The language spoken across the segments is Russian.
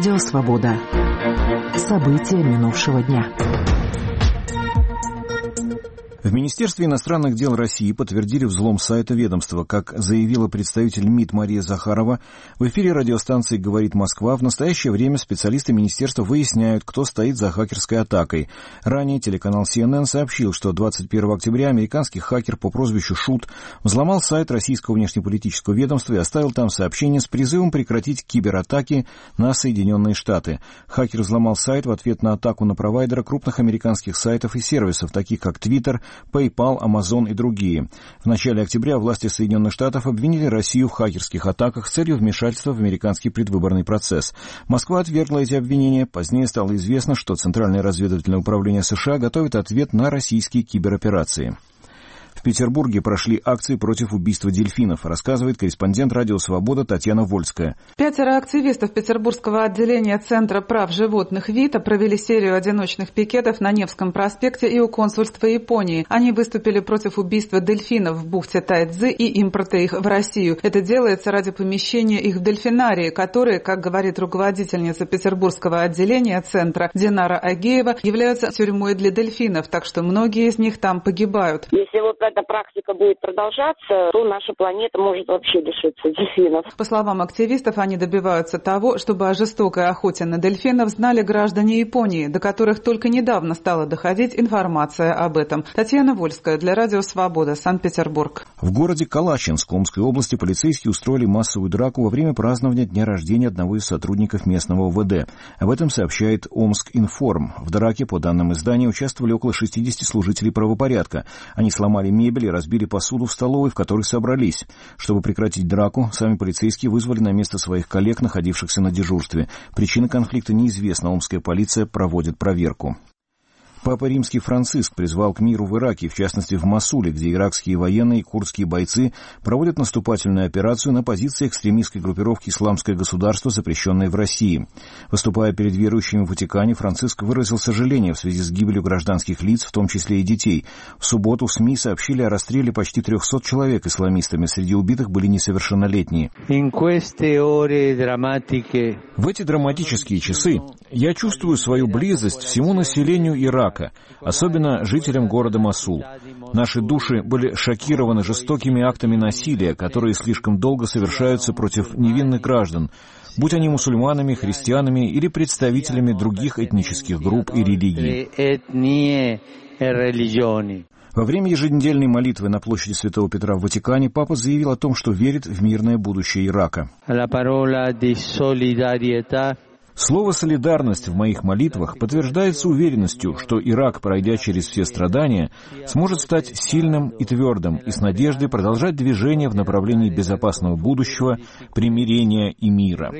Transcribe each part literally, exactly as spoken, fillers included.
Радио «Свобода». События минувшего дня. В Министерстве иностранных дел России подтвердили взлом сайта ведомства. Как заявила представитель МИД Мария Захарова, в эфире радиостанции «Говорит Москва» в настоящее время специалисты министерства выясняют, кто стоит за хакерской атакой. Ранее телеканал си эн эн сообщил, что двадцать первого октября американский хакер по прозвищу Шут взломал сайт российского внешнеполитического ведомства и оставил там сообщение с призывом прекратить кибератаки на Соединенные Штаты. Хакер взломал сайт в ответ на атаку на провайдера крупных американских сайтов и сервисов, таких как Twitter, PayPal, Amazon и другие. В начале октября власти Соединенных Штатов обвинили Россию в хакерских атаках с целью вмешательства в американский предвыборный процесс. Москва отвергла эти обвинения. Позднее стало известно, что Центральное разведывательное управление США готовит ответ на российские кибероперации. В Петербурге прошли акции против убийства дельфинов, рассказывает корреспондент «Радио Свобода» Татьяна Вольская. Пятеро активистов Петербургского отделения Центра прав животных ВИТА провели серию одиночных пикетов на Невском проспекте и у консульства Японии. Они выступили против убийства дельфинов в бухте Тайцзы и импорта их в Россию. Это делается ради помещения их в дельфинарии, которые, как говорит руководительница Петербургского отделения Центра Динара Агеева, являются тюрьмой для дельфинов, так что многие из них там погибают. Если вот эта практика будет продолжаться, то наша планета может вообще лишиться дельфинов. По словам активистов, они добиваются того, чтобы о жестокой охоте на дельфинов знали граждане Японии, до которых только недавно стала доходить информация об этом. Татьяна Вольская для Радио Свобода, Санкт-Петербург. В городе Калачинск Омской области полицейские устроили массовую драку во время празднования дня рождения одного из сотрудников местного о вэ дэ. Об этом сообщает Омскинформ. В драке, по данным издания, участвовали около шестидесяти служителей правопорядка. Они сломали мебель и разбили посуду в столовой, в которой собрались. Чтобы прекратить драку, сами полицейские вызвали на место своих коллег, находившихся на дежурстве. Причина конфликта неизвестна, омская полиция проводит проверку. Папа Римский Франциск призвал к миру в Ираке, в частности в Мосуле, где иракские военные и курдские бойцы проводят наступательную операцию на позиции экстремистской группировки «Исламское государство», запрещенной в России. Выступая перед верующими в Ватикане, Франциск выразил сожаление в связи с гибелью гражданских лиц, в том числе и детей. В субботу СМИ сообщили о расстреле почти трехсот человек исламистами. Среди убитых были несовершеннолетние. В эти драматические часы я чувствую свою близость всему населению Ирака, особенно жителям города Мосул. Наши души были шокированы жестокими актами насилия, которые слишком долго совершаются против невинных граждан, будь они мусульманами, христианами или представителями других этнических групп и религий. Во время еженедельной молитвы на площади Святого Петра в Ватикане папа заявил о том, что верит в мирное будущее Ирака. Слово «солидарность» в моих молитвах подтверждается уверенностью, что Ирак, пройдя через все страдания, сможет стать сильным и твердым и с надеждой продолжать движение в направлении безопасного будущего, примирения и мира.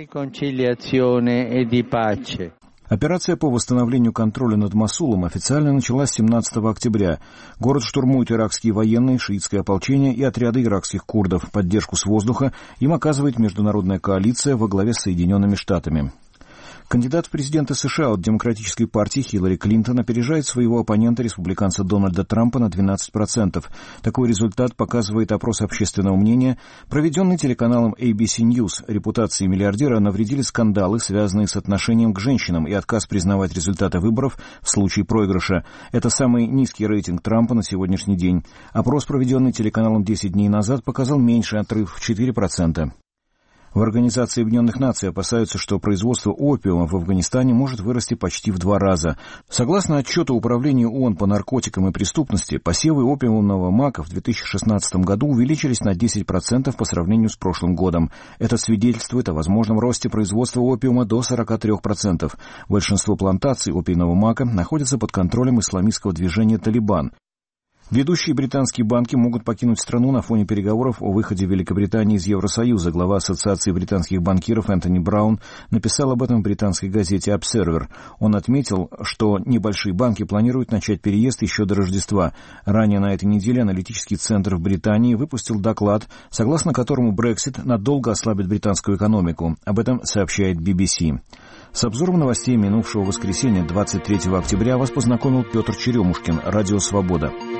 Операция по восстановлению контроля над Мосулом официально началась семнадцатого октября. Город штурмуют иракские военные, шиитское ополчение и отряды иракских курдов. Поддержку с воздуха им оказывает международная коалиция во главе с Соединенными Штатами. Кандидат в президенты США от Демократической партии Хиллари Клинтон опережает своего оппонента, республиканца Дональда Трампа, на двенадцать процентов. Такой результат показывает опрос общественного мнения, проведенный телеканалом эй би си News. Репутации миллиардера навредили скандалы, связанные с отношением к женщинам, и отказ признавать результаты выборов в случае проигрыша. Это самый низкий рейтинг Трампа на сегодняшний день. Опрос, проведенный телеканалом десять дней назад, показал меньший отрыв в четыре процента. В Организации Объединенных Наций опасаются, что производство опиума в Афганистане может вырасти почти в два раза. Согласно отчету Управления ООН по наркотикам и преступности, посевы опиумного мака в две тысячи шестнадцатом году увеличились на десять процентов по сравнению с прошлым годом. Это свидетельствует о возможном росте производства опиума до сорок три процента. Большинство плантаций опиумного мака находятся под контролем исламистского движения «Талибан». Ведущие британские банки могут покинуть страну на фоне переговоров о выходе Великобритании из Евросоюза. Глава Ассоциации британских банкиров Энтони Браун написал об этом в британской газете «Обсервер». Он отметил, что небольшие банки планируют начать переезд еще до Рождества. Ранее на этой неделе аналитический центр в Британии выпустил доклад, согласно которому Брексит надолго ослабит британскую экономику. Об этом сообщает би би си. С обзором новостей минувшего воскресенья, двадцать третьего октября, вас познакомил Петр Черемушкин, Радио Свобода.